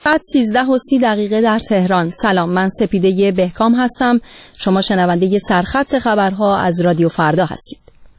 بعد 13:30 در تهران. سلام، من سپیده بهکام هستم. شما شنونده سرخط خبرها از رادیو فردا هستید.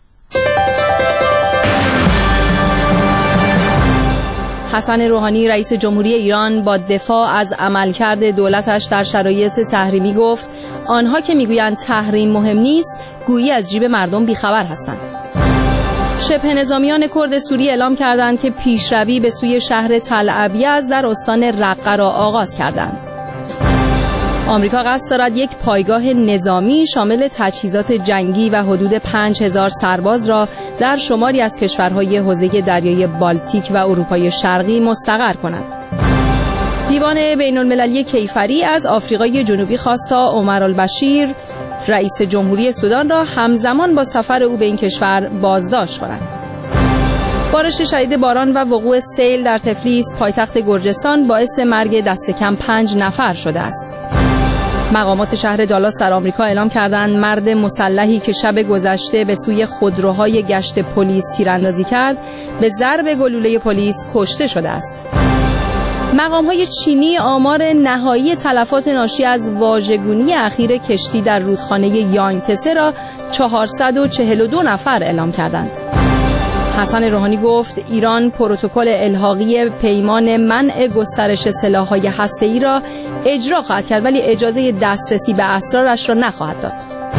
حسن روحانی رئیس جمهوری ایران با دفاع از عملکرد دولتش در شرایط تحریمی گفت آنها که میگویند تحریم مهم نیست گویی از جیب مردم بیخبر هستند. شبه نظامیان کرد سوری اعلام کردند که پیشروی به سوی شهر تل ابیض در استان رقه را آغاز کردند. آمریکا قصد دارد یک پایگاه نظامی شامل تجهیزات جنگی و حدود 5000 سرباز را در شماری از کشورهای حوزه دریای بالتیک و اروپای شرقی مستقر کند. دیوان بین المللی کیفری از آفریقای جنوبی خواست تا عمر البشیر رئیس جمهوری سودان را همزمان با سفر او به این کشور بازداشت کند. بارش شدید باران و وقوع سیل در تفلیس پایتخت گرجستان باعث مرگ دست کم 5 نفر شده است. مقامات شهر دالاس در آمریکا اعلام کردند مرد مسلحی که شب گذشته به سوی خودروهای گشت پلیس تیراندازی کرد به ضرب گلوله پلیس کشته شده است. مقام‌های چینی آمار نهایی تلفات ناشی از واژگونی اخیر کشتی در رودخانه یانگتسه را 442 نفر اعلام کردند. حسن روحانی گفت ایران پروتکل الحاقی پیمان منع گسترش سلاح‌های هسته‌ای را اجرا خواهد کرد ولی اجازه دسترسی به اسرارش را نخواهد داد.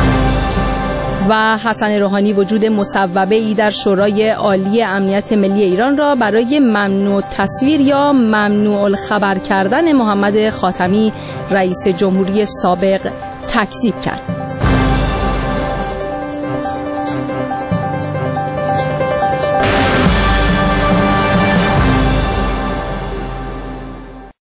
و حسن روحانی وجود مصوبه‌ای در شورای عالی امنیت ملی ایران را برای ممنوع تصویر یا ممنوع الخبر کردن محمد خاتمی رئیس جمهوری سابق تکذیب کرد.